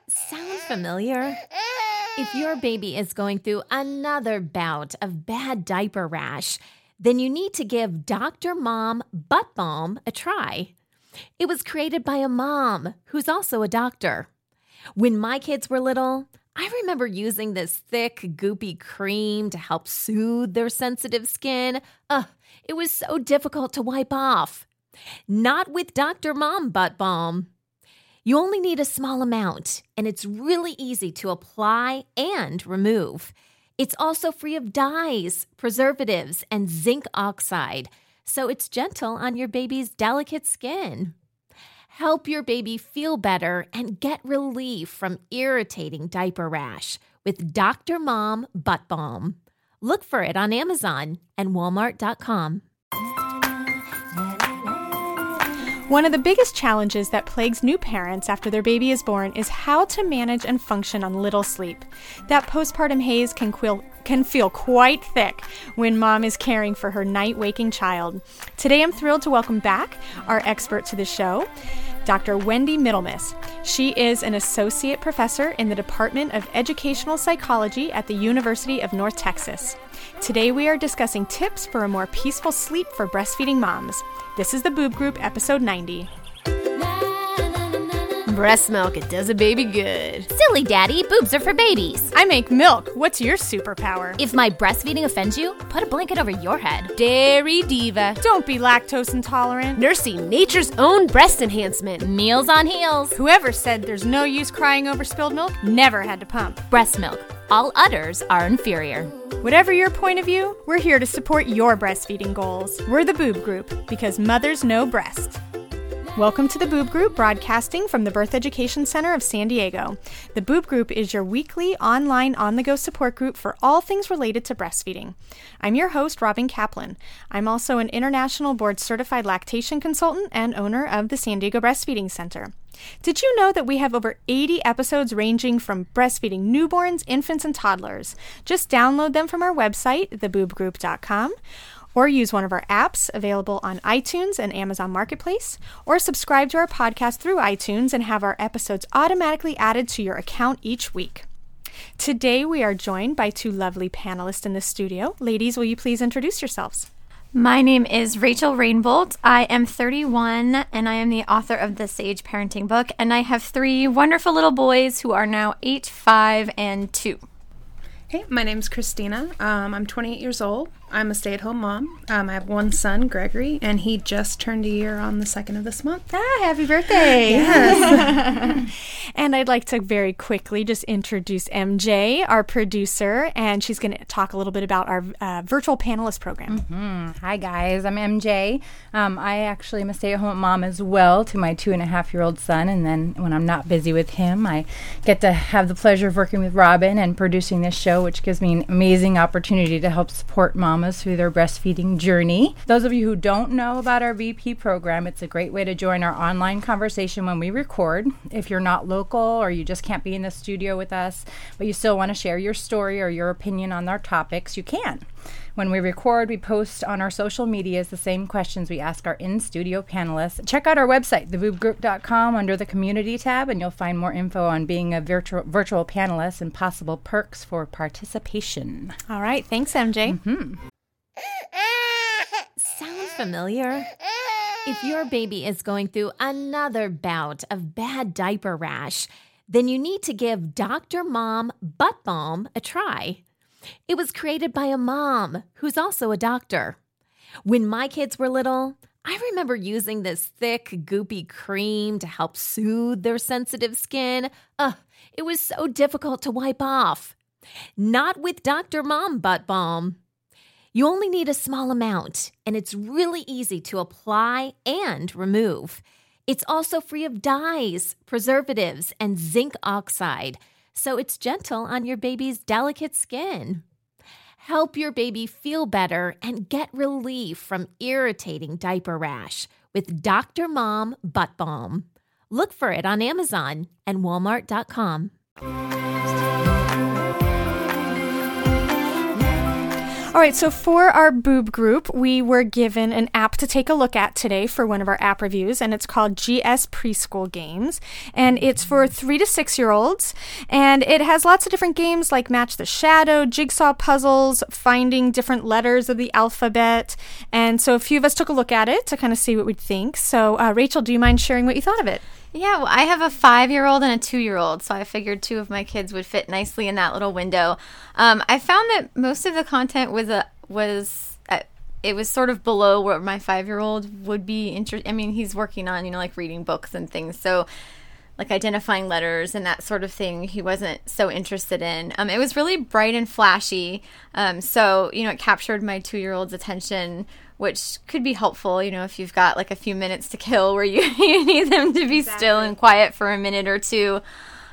Sound familiar? If your baby is going through another bout of bad diaper rash, then you need to give Dr. Mom Butt Balm a try. It was created by a mom who's also a doctor. When my kids were little, I remember using this thick, goopy cream to help soothe their sensitive skin. It was so difficult to wipe off. Not with Dr. Mom Butt Balm. You only need a small amount, and it's really easy to apply and remove. It's also free of dyes, preservatives, and zinc oxide, so it's gentle on your baby's delicate skin. Help your baby feel better and get relief from irritating diaper rash with Dr. Mom Butt Balm. Look for it on Amazon and Walmart.com. One of the biggest challenges that plagues new parents after their baby is born is how to manage and function on little sleep. That postpartum haze can feel quite thick when mom is caring for her night-waking child. Today I'm thrilled to welcome back our expert to the show, Dr. Wendy Middlemiss. She is an associate professor in the Department of Educational Psychology at the University of North Texas. Today we are discussing tips for a more peaceful sleep for breastfeeding moms. This is the Boob Group, episode 90. Breast milk, it does a baby good. Silly daddy, boobs are for babies. I make milk. What's your superpower? If my breastfeeding offends you, put a blanket over your head. Dairy diva. Don't be lactose intolerant. Nursing nature's own breast enhancement. Meals on heels. Whoever said there's no use crying over spilled milk never had to pump. Breast milk. All udders are inferior. Whatever your point of view, we're here to support your breastfeeding goals. We're the Boob Group, because mothers know breast. Welcome to the Boob Group, broadcasting from the Birth Education Center of San Diego. The Boob Group is your weekly online on-the-go support group for all things related to breastfeeding. I'm your host, Robin Kaplan. I'm also an international board-certified lactation consultant and owner of the San Diego Breastfeeding Center. Did you know that we have over 80 episodes ranging from breastfeeding newborns, infants, and toddlers? Just download them from our website, theboobgroup.com. or use one of our apps available on iTunes and Amazon Marketplace, or subscribe to our podcast through iTunes and have our episodes automatically added to your account each week. Today, we are joined by two lovely panelists in the studio. Ladies, will you please introduce yourselves? My name is Rachel Rainbolt. I am 31, and I am the author of the Sage Parenting book, and I have three wonderful little boys who are now 8, 5, and 2. Hey, my name's Christina. I'm 28 years old. I'm a stay-at-home mom. I have one son, Gregory, and he just turned a year on the 2nd of this month. Happy birthday! Yes. And I'd like to very quickly just introduce MJ, our producer, and she's going to talk a little bit about our virtual panelist program. Hi, guys. I'm MJ. I actually am a stay-at-home mom as well to my 2.5-year-old son, and then when I'm not busy with him, I get to have the pleasure of working with Robin and producing this show, which gives me an amazing opportunity to help support moms through their breastfeeding journey. Those of you who don't know about our VP program, it's a great way to join our online conversation when we record. If you're not local or you just can't be in the studio with us, but you still want to share your story or your opinion on our topics, you can. When we record, we post on our social medias the same questions we ask our in-studio panelists. Check out our website, theboobgroup.com, under the Community tab, and you'll find more info on being a virtual panelist and possible perks for participation. All right. Thanks, MJ. Sound familiar? If your baby is going through another bout of bad diaper rash, then you need to give Dr. Mom Butt Balm a try. It was created by a mom who's also a doctor. When my kids were little, I remember using this thick, goopy cream to help soothe their sensitive skin. It was so difficult to wipe off. Not with Dr. Mom Butt Balm. You only need a small amount, and it's really easy to apply and remove. It's also free of dyes, preservatives, and zinc oxide, so it's gentle on your baby's delicate skin. Help your baby feel better and get relief from irritating diaper rash with Dr. Mom Butt Balm. Look for it on Amazon and Walmart.com. All right, so for our boob group, we were given an app to take a look at today for one of our app reviews, and it's called GS Preschool Games, and it's for 3 to 6-year-olds, and it has lots of different games like Match the Shadow, jigsaw puzzles, finding different letters of the alphabet, and so a few of us took a look at it to kind of see what we'd think. So, Rachel, do you mind sharing what you thought of it? Yeah, well, I have a 5-year-old and a 2-year-old, so I figured 2 of my kids would fit nicely in that little window. I found that most of the content was sort of below where my 5-year-old would be interested. I mean, he's working on, like reading books and things, so like identifying letters and that sort of thing he wasn't so interested in. It was really bright and flashy, so, it captured my 2-year-old's attention, which could be helpful, if you've got like a few minutes to kill where you need them to be still and quiet for a minute or two.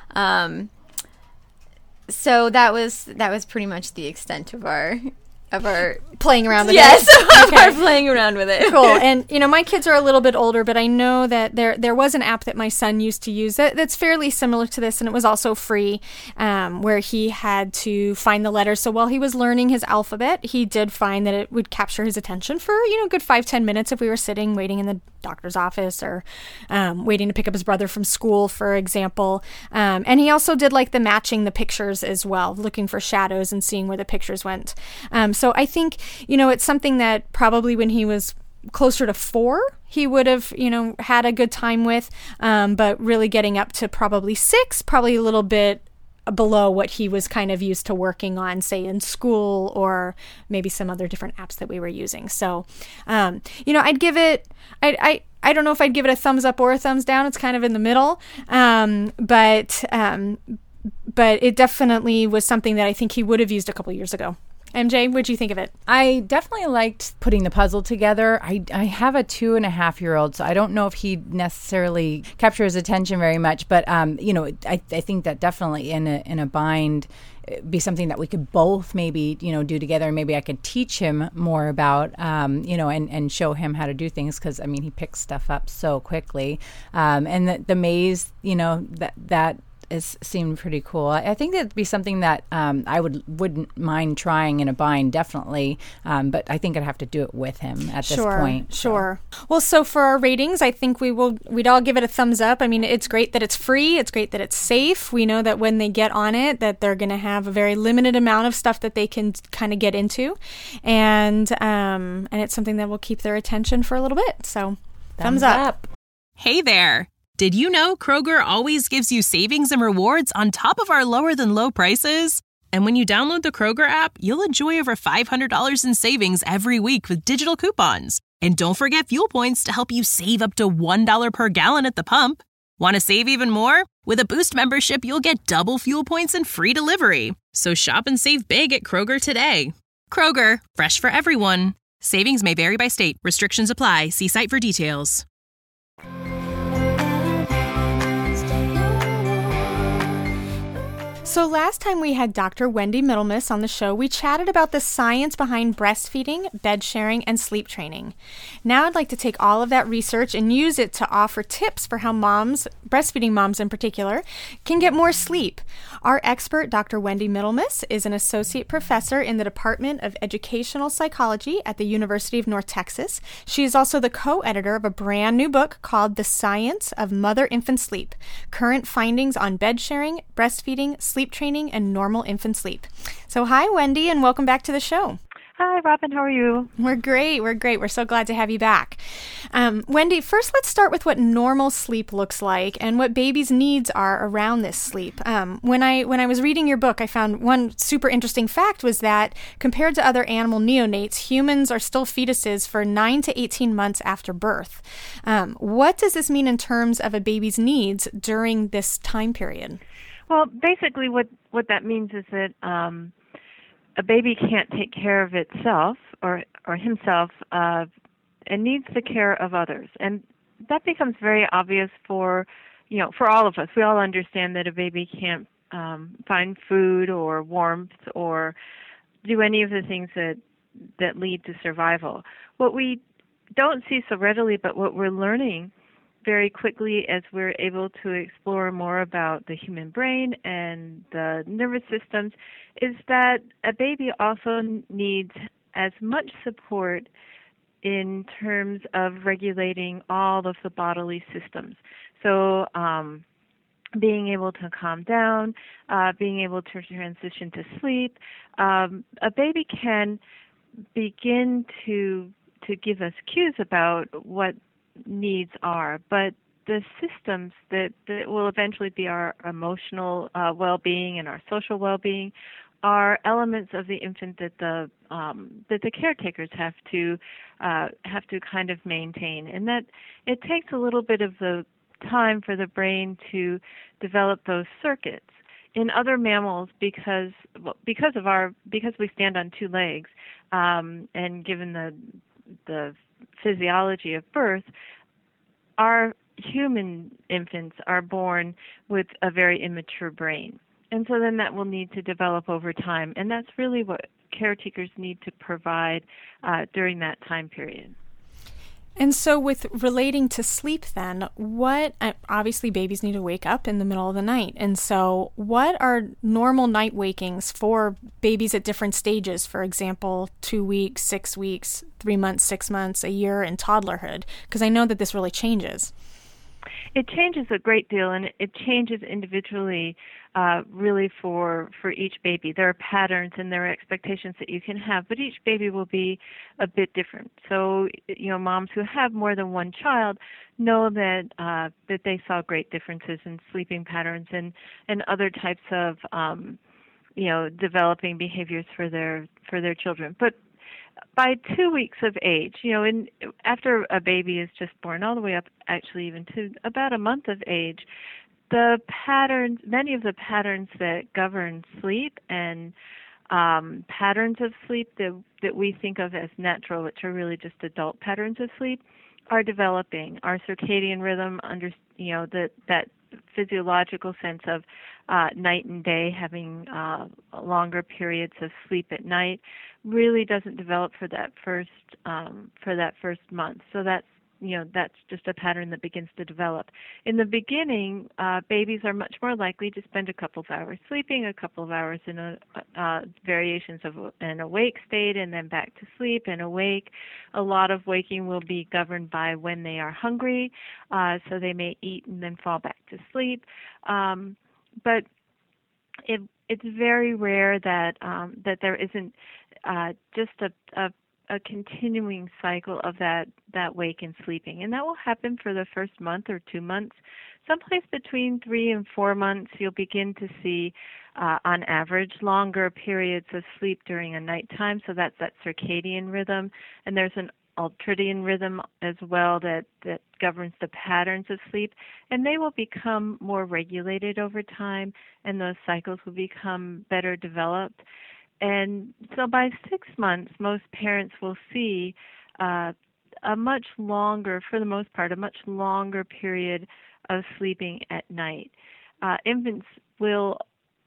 So that was pretty much the extent of our playing around with it. Okay. Our playing around with it. Cool. And my kids are a little bit older, but I know that there was an app that my son used to use that's fairly similar to this, and it was also free, where he had to find the letters. So while he was learning his alphabet, he did find that it would capture his attention for a good 5-10 minutes if we were sitting waiting in the doctor's office or waiting to pick up his brother from school, for example. And he also did like the matching the pictures as well, looking for shadows and seeing where the pictures went. So I think, it's something that probably when he was closer to 4, he would have, had a good time with. But really getting up to probably 6, probably a little bit below what he was kind of used to working on, say in school or maybe some other different apps that we were using. So, I'd give it, I don't know if I'd give it a thumbs up or a thumbs down. It's kind of in the middle. But it definitely was something that I think he would have used a couple years ago. MJ, what'd you think of it? I definitely liked putting the puzzle together. I have a 2.5-year-old, so I don't know if he necessarily captures his attention very much. But I think that definitely in a bind be something that we could both maybe do together. Maybe I could teach him more about and show him how to do things, because he picks stuff up so quickly. And the maze, that seemed pretty cool. I think that'd be something that I wouldn't mind trying in a bind, definitely. But I think I'd have to do it with him at this point. Sure. Well, so for our ratings, I think we'd all give it a thumbs up. It's great that it's free. It's great that it's safe. We know that when they get on it, that they're going to have a very limited amount of stuff that they can kind of get into, and it's something that will keep their attention for a little bit. So, thumbs up. Hey there. Did you know Kroger always gives you savings and rewards on top of our lower than low prices? And when you download the Kroger app, you'll enjoy over $500 in savings every week with digital coupons. And don't forget fuel points to help you save up to $1 per gallon at the pump. Want to save even more? With a Boost membership, you'll get double fuel points and free delivery. So shop and save big at Kroger today. Kroger, fresh for everyone. Savings may vary by state. Restrictions apply. See site for details. So last time we had Dr. Wendy Middlemiss on the show, we chatted about the science behind breastfeeding, bed sharing, and sleep training. Now I'd like to take all of that research and use it to offer tips for how moms, breastfeeding moms in particular, can get more sleep. Our expert, Dr. Wendy Middlemiss, is an associate professor in the Department of Educational Psychology at the University of North Texas. She is also the co-editor of a brand new book called The Science of Mother-Infant Sleep: Current Findings on Bed Sharing, Breastfeeding, Sleep Training, and Normal Infant Sleep. So hi, Wendy, and welcome back to the show. Hi, Robin. How are you? We're great. We're so glad to have you back. Wendy, first let's start with what normal sleep looks like and what babies' needs are around this sleep. When I was reading your book, I found one super interesting fact was that compared to other animal neonates, humans are still fetuses for 9 to 18 months after birth. What does this mean in terms of a baby's needs during this time period? Well, basically what that means is that a baby can't take care of itself or himself and needs the care of others. And that becomes very obvious for all of us. We all understand that a baby can't find food or warmth or do any of the things that lead to survival. What we don't see so readily, but what we're learning very quickly as we're able to explore more about the human brain and the nervous systems is that a baby also needs as much support in terms of regulating all of the bodily systems. So being able to calm down, being able to transition to sleep. A baby can begin to give us cues about what needs are, but the systems that will eventually be our emotional well-being and our social well-being are elements of the infant that the caretakers have to kind of maintain, and that it takes a little bit of the time for the brain to develop those circuits. In other mammals, because we stand on two legs, and given the physiology of birth, our human infants are born with a very immature brain. And so then that will need to develop over time. And that's really what caretakers need to provide during that time period. And so with relating to sleep then, obviously babies need to wake up in the middle of the night. And so what are normal night wakings for babies at different stages? For example, 2 weeks, 6 weeks, 3 months, 6 months, a year in toddlerhood? Because I know that this really changes. It changes a great deal, and it changes individually, really for each baby. There are patterns and there are expectations that you can have, but each baby will be a bit different. So, moms who have more than one child know that they saw great differences in sleeping patterns and other types of, developing behaviors for their children. But by 2 weeks of age, after a baby is just born, all the way up actually even to about a month of age, many of the patterns that govern sleep and patterns of sleep that we think of as natural, which are really just adult patterns of sleep, are developing. Our circadian rhythm, that physiological sense of night and day, having longer periods of sleep at night, really doesn't develop for that first month. So that's just a pattern that begins to develop. In the beginning, babies are much more likely to spend a couple of hours sleeping, a couple of hours in variations of an awake state, and then back to sleep and awake. A lot of waking will be governed by when they are hungry, so they may eat and then fall back to sleep. But it's very rare that there isn't just a continuing cycle of that wake and sleeping. And that will happen for the first month or 2 months. Someplace between 3 and 4 months, you'll begin to see, on average, longer periods of sleep during a nighttime. So that's that circadian rhythm. And there's an ultradian rhythm as well that governs the patterns of sleep. And they will become more regulated over time, and those cycles will become better developed. And so by 6 months, most parents will see a much longer, for the most part, a much longer period of sleeping at night. Infants will,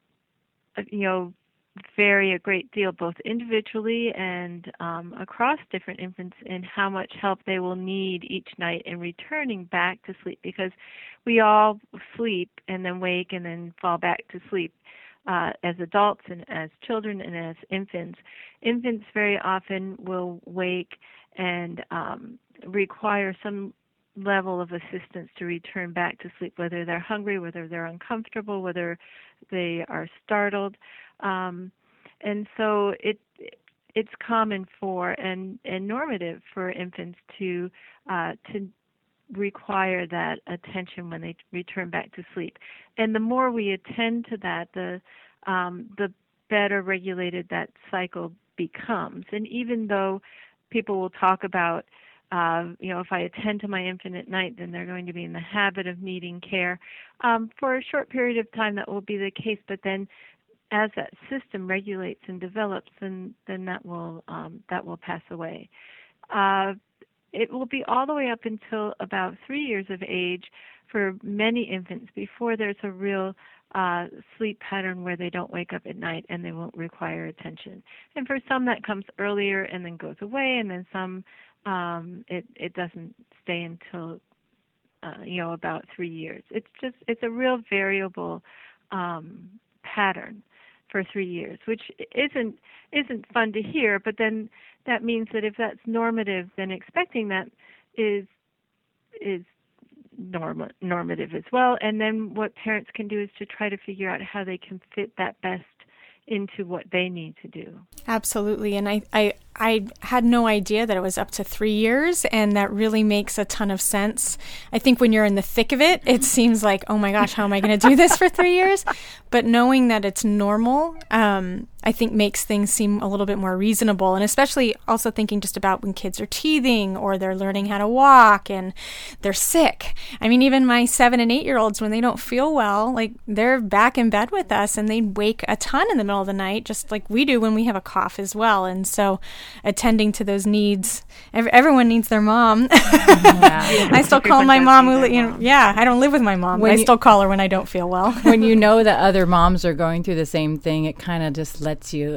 vary a great deal, both individually and across different infants, in how much help they will need each night in returning back to sleep, because we all sleep and then wake and then fall back to sleep. As adults and as children and as infants. Infants very often will wake and require some level of assistance to return back to sleep, whether they're hungry, whether they're uncomfortable, whether they are startled. And so it's common for and normative for infants to require that attention when they return back to sleep. And the more we attend to that, the better regulated that cycle becomes. And even though people will talk about, if I attend to my infant at night, then they're going to be in the habit of needing care. For a short period of time, that will be the case. But then, as that system regulates and develops, then that will pass away. It will be all the way up until about 3 years of age for many infants before there's a real sleep pattern where they don't wake up at night and they won't require attention. And for some that comes earlier and then goes away, and then some it doesn't stay until about 3 years. It's a real variable pattern for 3 years, which isn't fun to hear. But then that means that if that's normative, then expecting that is normative as well. And then what parents can do is to try to figure out how they can fit that best into what they need to do. Absolutely. And I had no idea that it was up to 3 years, and that really makes a ton of sense. I think when you're in the thick of it, it seems like, oh my gosh, how am I going to do this for 3 years? But knowing that it's normal, I think makes things seem a little bit more reasonable. And especially also thinking just about when kids are teething or they're learning how to walk and they're sick. I mean, even my 7 and 8 year olds, when they don't feel well, like they're back in bed with us and they wake a ton in the middle of the night, just like we do when we have a cough as well. And so attending to those needs, everyone needs their mom. Yeah. I still call my mom. I don't live with my mom, but I still call her when I don't feel well. When you know that other moms are going through the same thing, it kind of just lets you,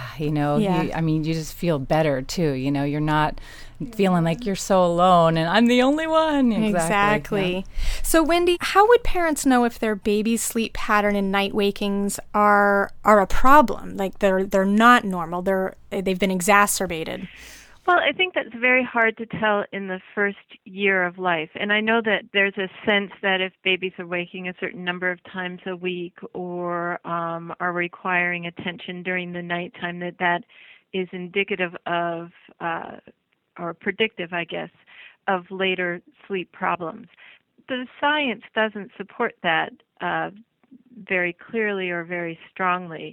you just feel better too. You're not feeling like you're so alone and I'm the only one. Exactly. Yeah. So Wendy, how would parents know if their baby's sleep pattern and night wakings are a problem? Like they're not normal. They've been exacerbated. Well, I think that's very hard to tell in the first year of life. And I know that there's a sense that if babies are waking a certain number of times a week or are requiring attention during the nighttime, that is indicative of, or predictive, I guess, of later sleep problems. The science doesn't support that very clearly or very strongly.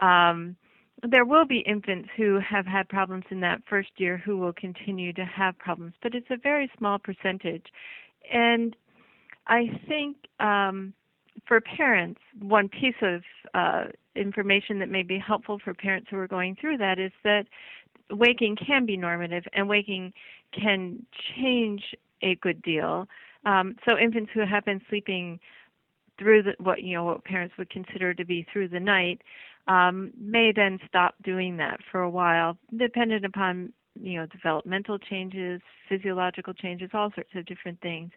There will be infants who have had problems in that first year who will continue to have problems, but it's a very small percentage. And I think for parents, one piece of information that may be helpful for parents who are going through that is that waking can be normative and waking can change a good deal. So infants who have been sleeping through what parents would consider to be through the night may then stop doing that for a while, dependent upon developmental changes, physiological changes, all sorts of different things.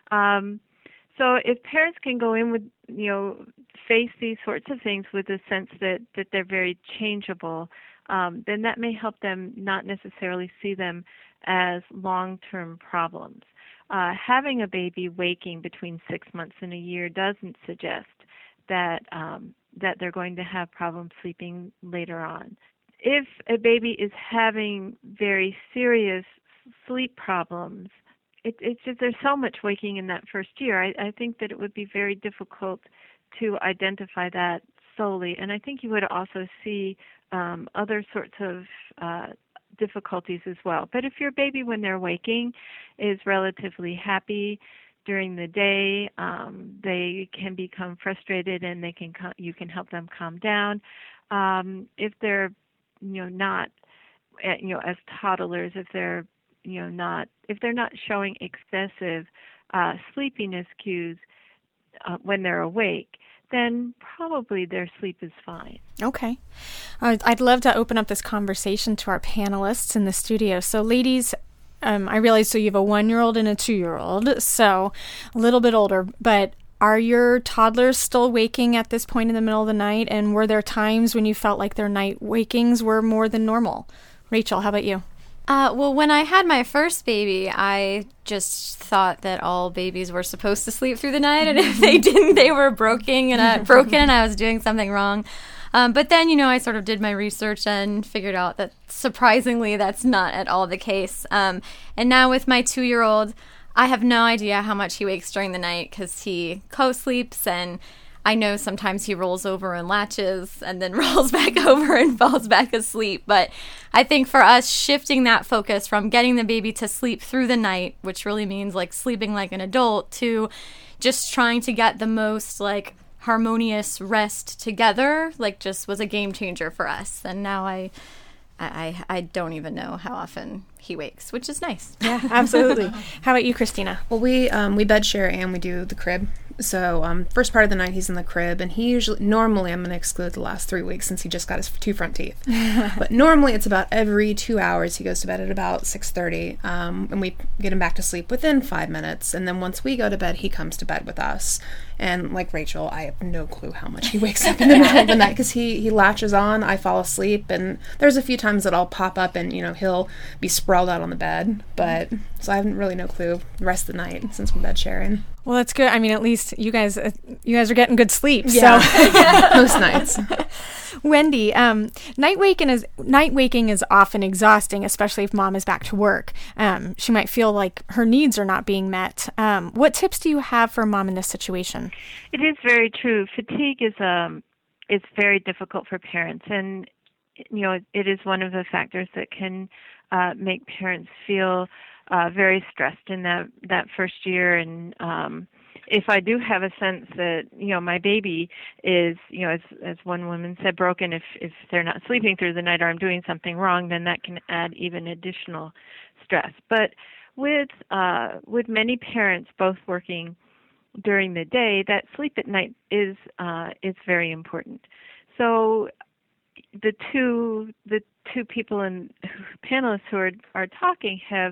So if parents can go in with face these sorts of things with a sense that they're very changeable, then that may help them not necessarily see them as long-term problems. Having a baby waking between 6 months and a year doesn't suggest that they're going to have problems sleeping later on. If a baby is having very serious sleep problems, it's just there's so much waking in that first year. I think that it would be very difficult to identify that solely, and I think you would also see other sorts of difficulties as well. But if your baby, when they're waking, is relatively happy during the day, they can become frustrated, and you can help them calm down. If they're not as toddlers, if they're not showing excessive sleepiness cues when they're awake, then probably their sleep is fine. Okay. I'd love to open up this conversation to our panelists in the studio. So ladies, I realize you have a 1-year-old and a 2-year-old, so a little bit older, but are your toddlers still waking at this point in the middle of the night? And were there times when you felt like their night wakings were more than normal? Rachel, how about you? Well, when I had my first baby, I just thought that all babies were supposed to sleep through the night, and if they didn't, they were broken, and I was doing something wrong. But then, I sort of did my research and figured out that surprisingly, that's not at all the case. And now with my 2-year-old, I have no idea how much he wakes during the night because he co-sleeps, and I know sometimes he rolls over and latches and then rolls back over and falls back asleep. But I think for us, shifting that focus from getting the baby to sleep through the night, which really means like sleeping like an adult, to just trying to get the most like harmonious rest together, just was a game changer for us. And now I don't even know how often he wakes, which is nice. Yeah, absolutely. How about you, Christina? Well, we bed share and we do the crib. So first part of the night he's in the crib, and normally I'm going to exclude the last 3 weeks since he just got his 2 front teeth. But normally it's about every 2 hours. He goes to bed at about 6:30, and we get him back to sleep within 5 minutes. And then once we go to bed, he comes to bed with us. And like Rachel, I have no clue how much he wakes up in the middle of the night because he latches on. I fall asleep, and there's a few times that I'll pop up and he'll be sprawled out on the bed. But so I have really no clue the rest of the night since we're bed sharing. Well, that's good. I mean, at least you guys are getting good sleep. Yeah. So Most nights. Wendy, night waking is often exhausting, especially if mom is back to work. She might feel like her needs are not being met. What tips do you have for mom in this situation? It is very true. Fatigue is very difficult for parents, and it is one of the factors that can make parents feel very stressed in that first year. And if I do have a sense that my baby is as one woman said, broken, if they're not sleeping through the night or I'm doing something wrong, then that can add even additional stress. But with many parents both working during the day, that sleep at night is very important. So the two people and panelists who are talking have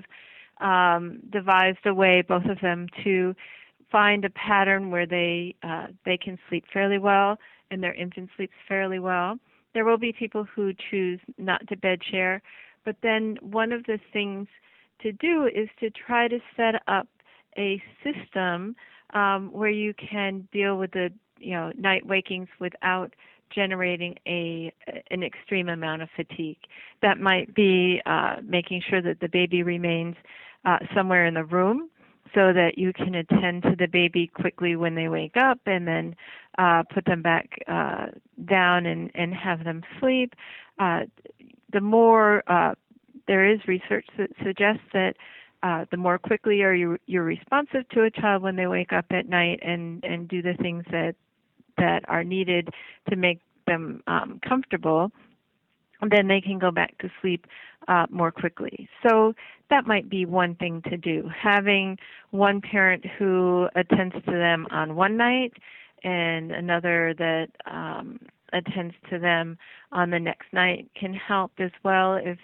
devised a way, both of them, to find a pattern where they can sleep fairly well and their infant sleeps fairly well. There will be people who choose not to bed share, but then one of the things to do is to try to set up a system where you can deal with the night wakings without generating an extreme amount of fatigue. That might be making sure that the baby remains somewhere in the room so that you can attend to the baby quickly when they wake up and then put them back down and have them sleep. The more there is research that suggests that the more quickly you're responsive to a child when they wake up at night and do the things that are needed to make them comfortable, then they can go back to sleep more quickly. So that might be one thing to do. Having one parent who attends to them on one night and another that attends to them on the next night can help as well if,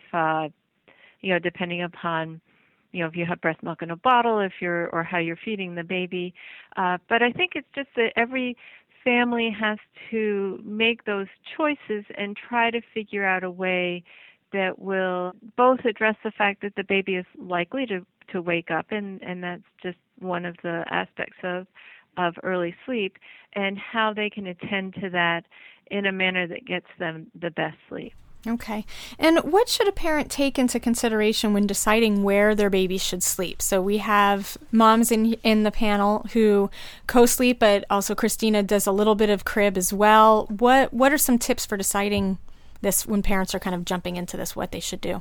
depending upon if you have breast milk in a bottle, or how you're feeding the baby. But I think it's just that every family has to make those choices and try to figure out a way that will both address the fact that the baby is likely to wake up, and that's just one of the aspects of early sleep, and how they can attend to that in a manner that gets them the best sleep. Okay. And what should a parent take into consideration when deciding where their baby should sleep? So we have moms in the panel who co-sleep, but also Christina does a little bit of crib as well. What are some tips for deciding this when parents are kind of jumping into this, what they should do?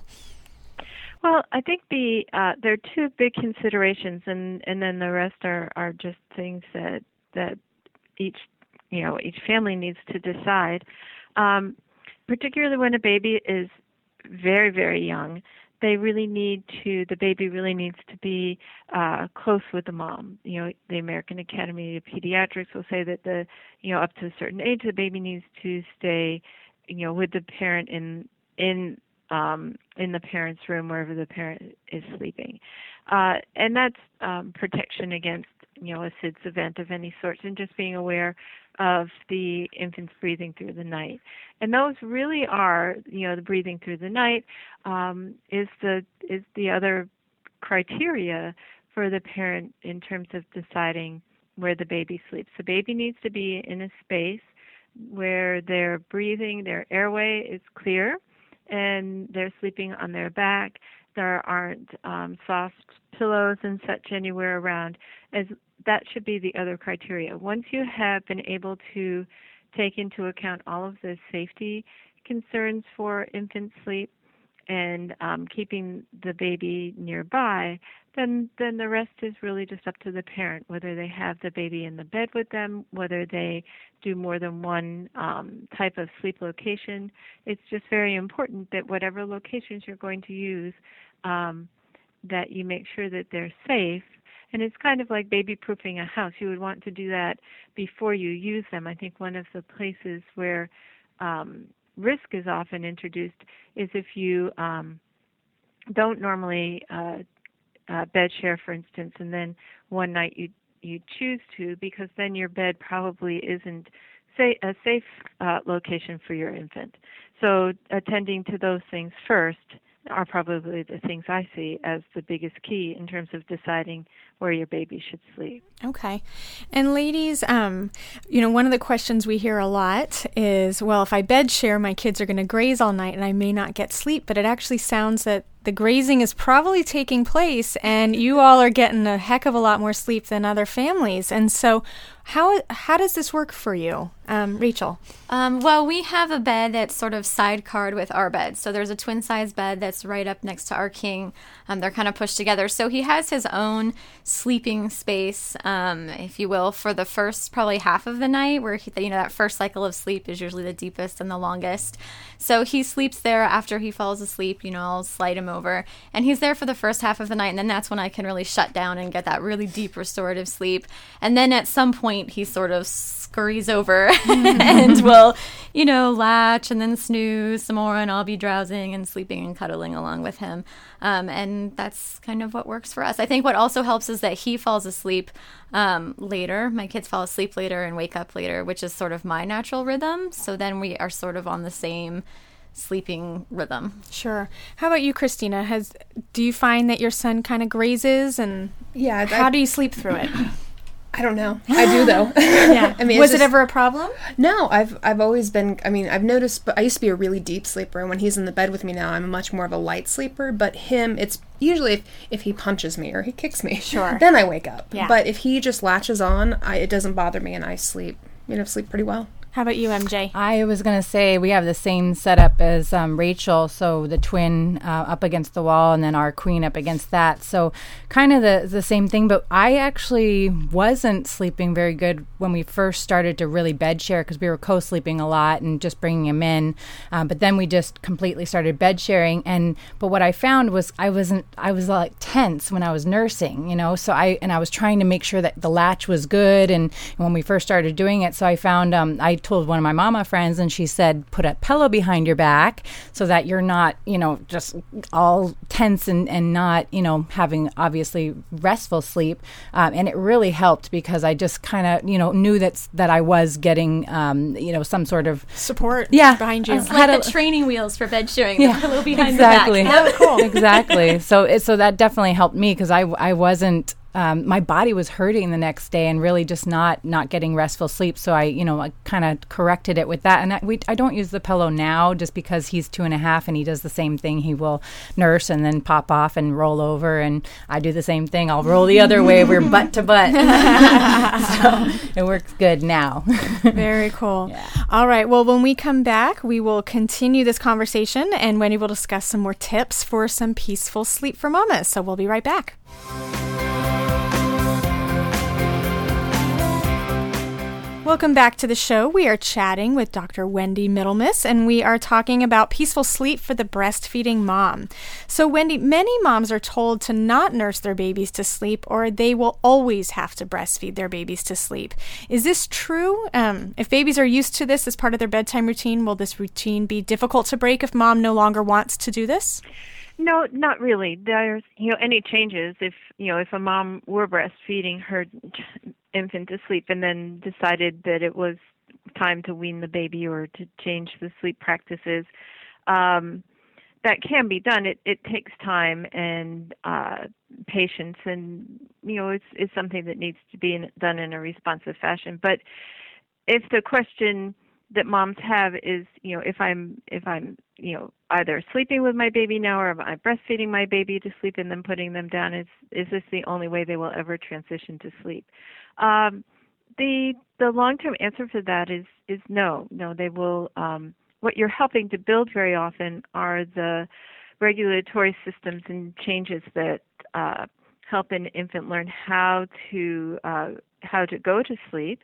Well, I think there are two big considerations, and then the rest are just things that each family needs to decide. Particularly when a baby is very, very young, the baby really needs to be close with the mom. The American Academy of Pediatrics will say that up to a certain age, the baby needs to stay, with the parent in the parent's room wherever the parent is sleeping, and that's protection against a SIDS event of any sort, and just being aware of the infant's breathing through the night. And those really are, the breathing through the night is the other criteria for the parent in terms of deciding where the baby sleeps. The baby needs to be in a space where their breathing, their airway is clear, and they're sleeping on their back. There aren't soft pillows and such anywhere around. As that should be the other criteria. Once you have been able to take into account all of the safety concerns for infant sleep and keeping the baby nearby, then the rest is really just up to the parent, whether they have the baby in the bed with them, whether they do more than one type of sleep location. It's just very important that whatever locations you're going to use, that you make sure that they're safe. And it's kind of like baby-proofing a house. You would want to do that before you use them. I think one of the places where risk is often introduced is if you don't normally bed share, for instance, and then one night you choose to, because then your bed probably isn't a safe location for your infant. So attending to those things first are probably the things I see as the biggest key in terms of deciding where your baby should sleep. Okay. And ladies, one of the questions we hear a lot is, well, if I bed share, my kids are going to graze all night and I may not get sleep. But it actually sounds that the grazing is probably taking place and you all are getting a heck of a lot more sleep than other families. And so how does this work for you? Rachel? Well, we have a bed that's sort of sidecarred with our bed. So there's a twin-size bed that's right up next to our king. They're kind of pushed together. So he has his own sleeping space, if you will, for the first probably half of the night, where that first cycle of sleep is usually the deepest and the longest. So he sleeps there after he falls asleep. I'll slide him over, and he's there for the first half of the night, and then that's when I can really shut down and get that really deep restorative sleep. And then at some point he sort of scurries over and will, latch and then snooze some more, and I'll be drowsing and sleeping and cuddling along with him. And that's kind of what works for us. I think what also helps is that he falls asleep later. My kids fall asleep later and wake up later, which is sort of my natural rhythm. So then we are sort of on the same sleeping rhythm. Sure. How about you, Christina? Do you find that your son kind of grazes, and how do you sleep through it? I don't know. I do though. Yeah. I mean, was it ever a problem? No, I've always been. I mean, I've noticed. But I used to be a really deep sleeper, and when he's in the bed with me now, I'm much more of a light sleeper. But him, it's usually if he punches me or he kicks me, sure, then I wake up. Yeah. But if he just latches on, it doesn't bother me, and I sleep. Sleep pretty well. How about you, MJ? I was going to say we have the same setup as Rachel, so the twin up against the wall and then our queen up against that. So kind of the same thing, but I actually wasn't sleeping very good when we first started to really bed share because we were co-sleeping a lot and just bringing him in. But then we just completely started bed sharing. But what I found was I was like tense when I was nursing, so I was trying to make sure that the latch was good. And when we first started doing it, so I found I told one of my mama friends, and she said, put a pillow behind your back so that you're not, just all tense and not, having obviously restful sleep. And it really helped because I just kind of, knew that I was getting, some sort of support behind you. It's like the training wheels for bed sharing, the pillow behind exactly. the back. Yeah, cool. Exactly. So that definitely helped me because I wasn't, my body was hurting the next day and really just not getting restful sleep. So I kind of corrected it with that. And I don't use the pillow now just because he's 2.5 and he does the same thing. He will nurse and then pop off and roll over. And I do the same thing. I'll roll the other way. We're butt to butt. So it works good now. Very cool. Yeah. All right. Well, when we come back, we will continue this conversation and Wendy will discuss some more tips for some peaceful sleep for mamas. So we'll be right back. Welcome back to the show. We are chatting with Dr. Wendy Middlemiss, and we are talking about peaceful sleep for the breastfeeding mom. So, Wendy, many moms are told to not nurse their babies to sleep, or they will always have to breastfeed their babies to sleep. Is this true? If babies are used to this as part of their bedtime routine, will this routine be difficult to break if mom no longer wants to do this? No, not really. There's, any changes if a mom were breastfeeding her infant to sleep and then decided that it was time to wean the baby or to change the sleep practices, that can be done. It takes time and patience, and it's something that needs to be done in a responsive fashion. But if the question that moms have is, if I'm either sleeping with my baby now or am I breastfeeding my baby to sleep and then putting them down, is this the only way they will ever transition to sleep? The long-term answer for that is no. No, they will. What you're helping to build very often are the regulatory systems and changes that help an infant learn how to go to sleep.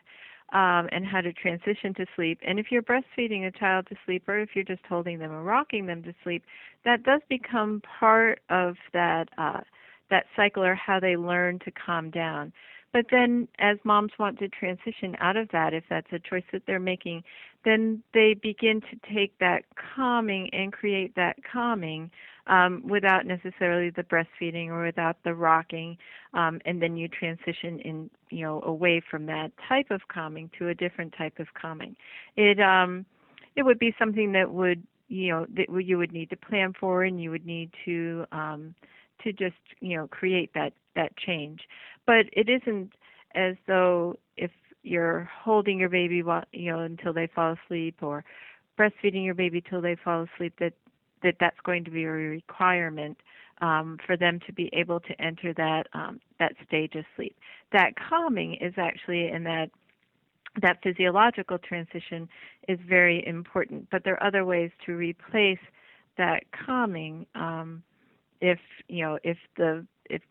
and how to transition to sleep. And if you're breastfeeding a child to sleep, or if you're just holding them or rocking them to sleep, that does become part of that cycle, or how they learn to calm down. But then as moms want to transition out of that, if that's a choice that they're making, then they begin to take that calming and create that calming without necessarily the breastfeeding or without the rocking, and then you transition in, away from that type of calming to a different type of calming. It would be something that would, that you would need to plan for, and you would need to just, create that change. But it isn't as though if you're holding your baby while, until they fall asleep, or breastfeeding your baby till they fall asleep, that's going to be a requirement for them to be able to enter that stage of sleep. That calming is actually, in that physiological transition is very important. But there are other ways to replace that calming if the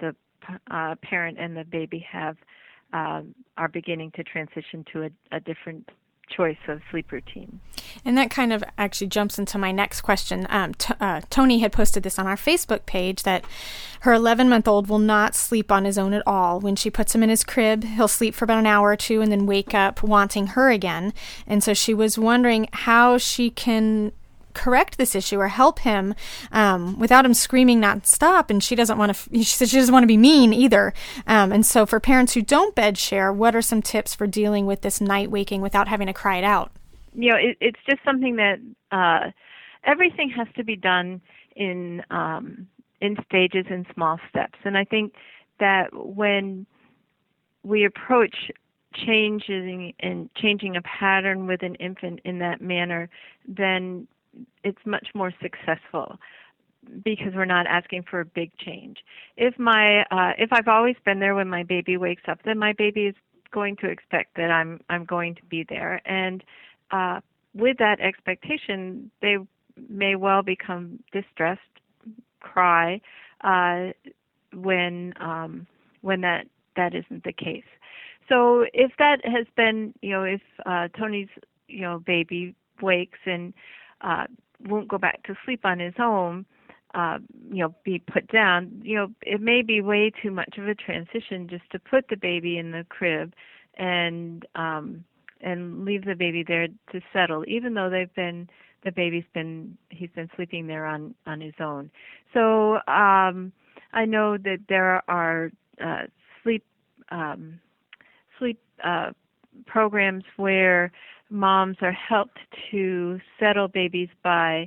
parent and the baby are beginning to transition to a different choice of sleep routine. And that kind of actually jumps into my next question. Tony had posted this on our Facebook page, that her 11-month-old will not sleep on his own at all. When she puts him in his crib, he'll sleep for about an hour or two and then wake up wanting her again. And so she was wondering how she can correct this issue or help him without him screaming nonstop. And she said she doesn't want to be mean either. And so for parents who don't bed share, what are some tips for dealing with this night waking without having to cry it out? It's just something that everything has to be done in stages and small steps. And I think that when we approach changing a pattern with an infant in that manner, then it's much more successful, because we're not asking for a big change. If I've always been there when my baby wakes up, then my baby is going to expect that I'm going to be there. And with that expectation, they may well become distressed, cry when that isn't the case. So if that has been, if Tony's baby wakes and won't go back to sleep on his own, be put down, it may be way too much of a transition just to put the baby in the crib and leave the baby there to settle, even though he's been sleeping there on his own. So I know that there are sleep programs where moms are helped to settle babies by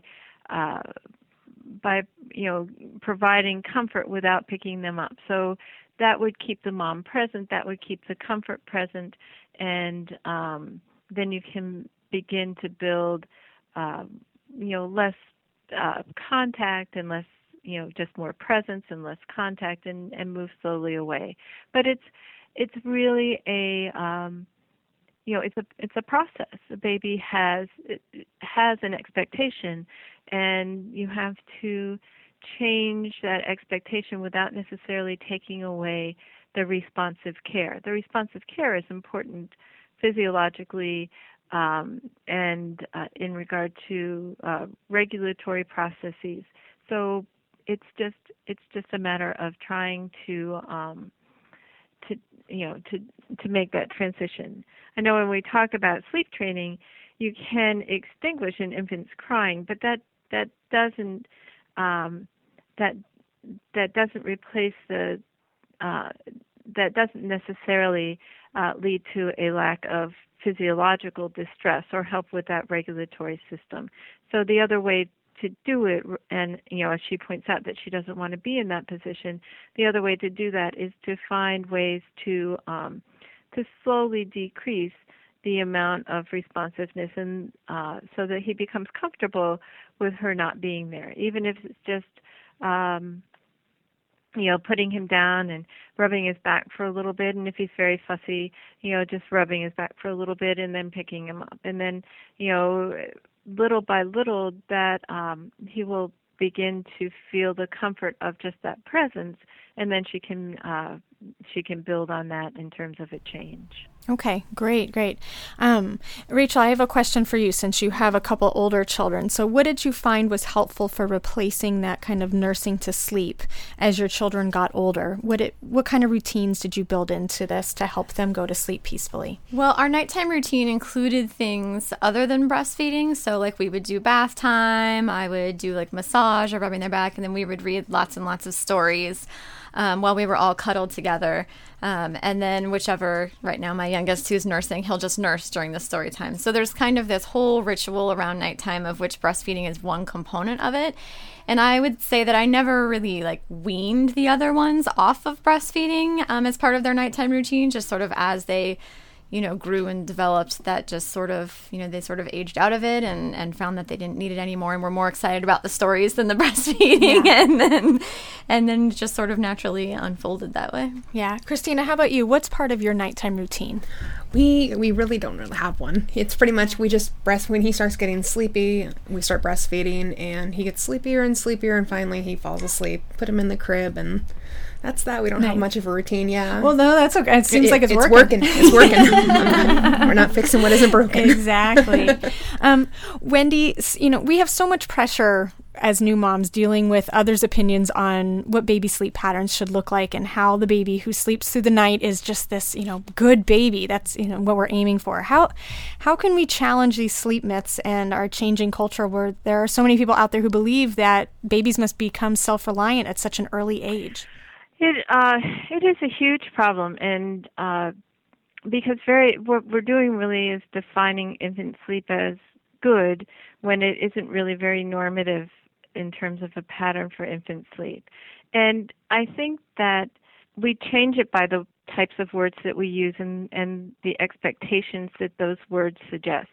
providing comfort without picking them up. So that would keep the mom present, that would keep the comfort present, and then you can begin to build less contact and less, just more presence and less contact, and move slowly away. But it's really it's a process. The baby has an expectation, and you have to change that expectation without necessarily taking away the responsive care. The responsive care is important physiologically and in regard to regulatory processes. So it's just a matter of trying to make that transition. I know when we talk about sleep training, you can extinguish an infant's crying, but that doesn't replace that doesn't necessarily lead to a lack of physiological distress or help with that regulatory system. So the other way to do it, and as she points out that she doesn't want to be in that position, the other way to do that is to find ways to slowly decrease the amount of responsiveness, and so that he becomes comfortable with her not being there, even if it's just putting him down and rubbing his back for a little bit, and if he's very fussy, just rubbing his back for a little bit and then picking him up, and then little by little that he will begin to feel the comfort of just that presence, and then she can she can build on that in terms of a change. Okay, great. Rachel, I have a question for you since you have a couple older children. So what did you find was helpful for replacing that kind of nursing to sleep as your children got older? What kind of routines did you build into this to help them go to sleep peacefully? Well, our nighttime routine included things other than breastfeeding. So like we would do bath time, I would do like massage or rubbing their back, and then we would read lots and lots of stories while we were all cuddled together. And then whichever, right now my youngest who's nursing, he'll just nurse during the story time. So there's kind of this whole ritual around nighttime of which breastfeeding is one component of it. And I would say that I never really like weaned the other ones off of breastfeeding as part of their nighttime routine, just sort of as they grew and developed, that just sort of, they sort of aged out of it and found that they didn't need it anymore and were more excited about the stories than the breastfeeding. Yeah. And then just sort of naturally unfolded that way. Yeah. Christina, how about you? What's part of your nighttime routine? We really don't really have one. It's pretty much we just when he starts getting sleepy, we start breastfeeding, and he gets sleepier and sleepier, and finally he falls asleep. Put him in the crib, and that's that. We don't have much of a routine, yeah. Well, no, that's okay. It seems like it's working. It's working. We're not fixing what isn't broken. Exactly. Wendy, we have so much pressure as new moms dealing with others' opinions on what baby sleep patterns should look like and how the baby who sleeps through the night is just this, good baby. That's, what we're aiming for. How can we challenge these sleep myths and our changing culture where there are so many people out there who believe that babies must become self-reliant at such an early age? It is a huge problem, and because what we're doing really is defining infant sleep as good when it isn't really very normative in terms of a pattern for infant sleep. And I think that we change it by the types of words that we use and the expectations that those words suggest.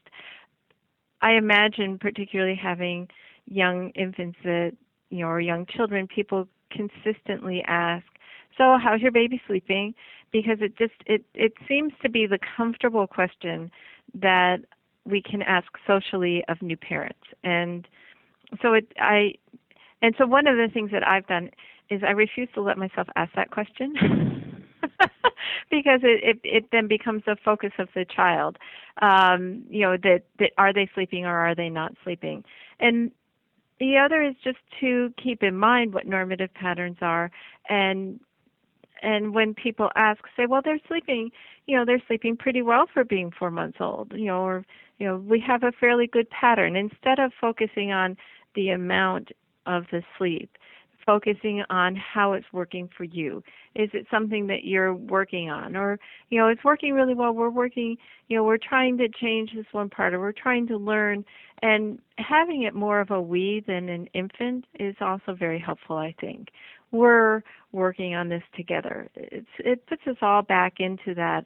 I imagine particularly having young infants that, or young children, people consistently ask, so how's your baby sleeping? Because it seems to be the comfortable question that we can ask socially of new parents. And so so one of the things that I've done is I refuse to let myself ask that question because it then becomes the focus of the child. That are they sleeping or are they not sleeping? And the other is just to keep in mind what normative patterns are, and when people ask, say, well, they're sleeping pretty well for being 4 months old, or we have a fairly good pattern. Instead of focusing on the amount of the sleep, focusing on how it's working for you. Is it something that you're working on? Or, it's working really well. We're trying to change this one part, or we're trying to learn. And having it more of a we than an infant is also very helpful, I think. We're working on this together. It puts us all back into that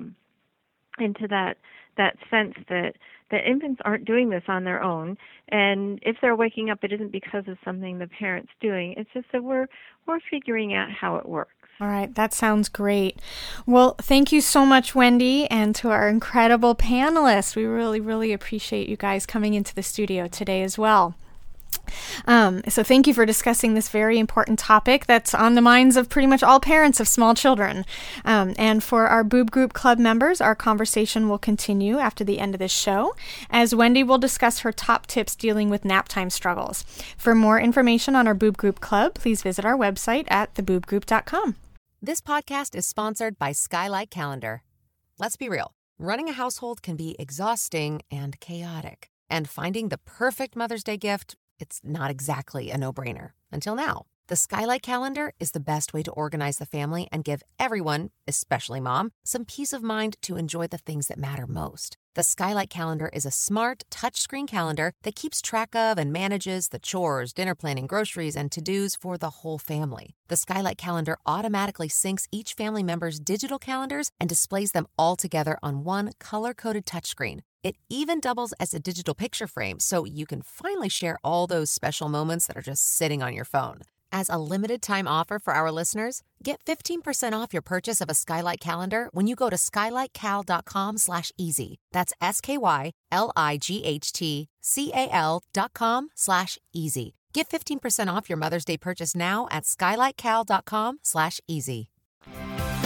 sense that infants aren't doing this on their own, and if they're waking up, it isn't because of something the parent's doing. It's just that we're figuring out how it works. All right, that sounds great. Well, thank you so much, Wendy, and to our incredible panelists. We really, really appreciate you guys coming into the studio today as well. So thank you for discussing this very important topic that's on the minds of pretty much all parents of small children. And for our Boob Group Club members, our conversation will continue after the end of this show, as Wendy will discuss her top tips dealing with nap time struggles. For more information on our Boob Group Club, please visit our website at theboobgroup.com. This podcast is sponsored by Skylight Calendar. Let's be real. Running a household can be exhausting and chaotic. And finding the perfect Mother's Day gift, it's not exactly a no-brainer. Until now. The Skylight Calendar is the best way to organize the family and give everyone, especially mom, some peace of mind to enjoy the things that matter most. The Skylight Calendar is a smart, touchscreen calendar that keeps track of and manages the chores, dinner planning, groceries, and to-dos for the whole family. The Skylight Calendar automatically syncs each family member's digital calendars and displays them all together on one color-coded touchscreen. It even doubles as a digital picture frame, so you can finally share all those special moments that are just sitting on your phone. As a limited-time offer for our listeners, get 15% off your purchase of a Skylight Calendar when you go to skylightcal.com/easy. That's SKYLIGHTCAL.com/easy. Get 15% off your Mother's Day purchase now at skylightcal.com/easy.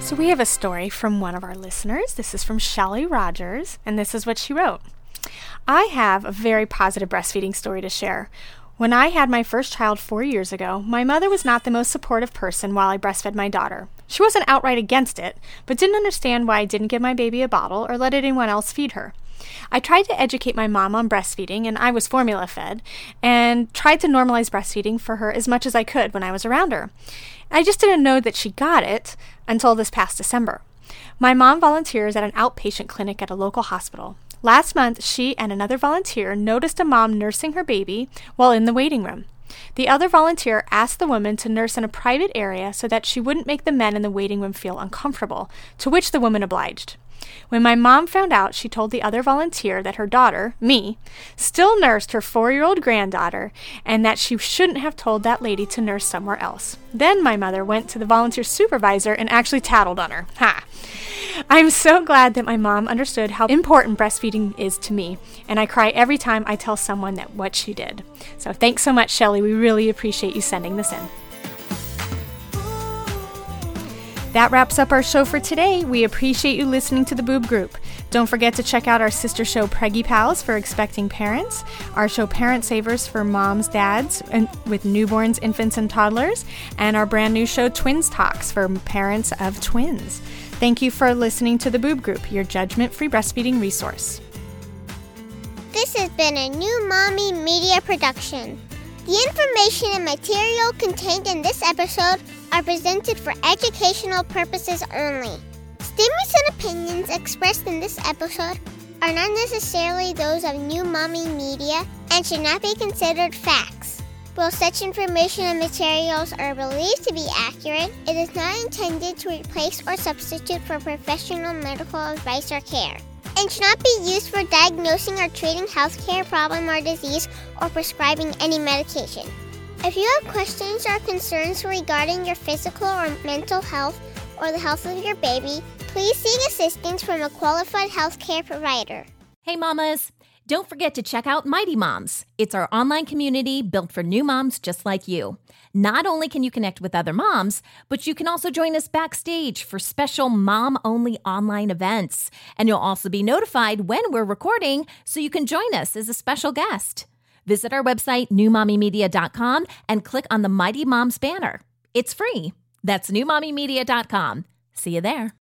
So we have a story from one of our listeners. This is from Shelly Rogers, and this is what she wrote. I have a very positive breastfeeding story to share. When I had my first child 4 years ago, my mother was not the most supportive person while I breastfed my daughter. She wasn't outright against it, but didn't understand why I didn't give my baby a bottle or let anyone else feed her. I tried to educate my mom on breastfeeding, and I was formula fed, and tried to normalize breastfeeding for her as much as I could when I was around her. I just didn't know that she got it until this past December. My mom volunteers at an outpatient clinic at a local hospital. Last month, she and another volunteer noticed a mom nursing her baby while in the waiting room. The other volunteer asked the woman to nurse in a private area so that she wouldn't make the men in the waiting room feel uncomfortable, to which the woman obliged. When my mom found out, she told the other volunteer that her daughter, me, still nursed her 4-year-old granddaughter and that she shouldn't have told that lady to nurse somewhere else. Then my mother went to the volunteer supervisor and actually tattled on her. Ha! I'm so glad that my mom understood how important breastfeeding is to me, and I cry every time I tell someone that what she did. So thanks so much, Shelly. We really appreciate you sending this in. That wraps up our show for today. We appreciate you listening to the Boob Group. Don't forget to check out our sister show Preggy Pals for expecting parents, our show Parent Savers for moms, dads, and with newborns, infants, and toddlers, and our brand new show Twins Talks for parents of twins. Thank you for listening to the Boob Group, your judgment-free breastfeeding resource. This has been a New Mommy Media production. The information and material contained in this episode are presented for educational purposes only. Statements and opinions expressed in this episode are not necessarily those of New Mommy Media and should not be considered facts. While such information and materials are believed to be accurate, it is not intended to replace or substitute for professional medical advice or care, and should not be used for diagnosing or treating healthcare problem or disease or prescribing any medication. If you have questions or concerns regarding your physical or mental health or the health of your baby, please seek assistance from a qualified healthcare provider. Hey mamas, don't forget to check out Mighty Moms. It's our online community built for new moms just like you. Not only can you connect with other moms, but you can also join us backstage for special mom-only online events. And you'll also be notified when we're recording so you can join us as a special guest. Visit our website, newmommymedia.com, and click on the Mighty Moms banner. It's free. That's newmommymedia.com. See you there.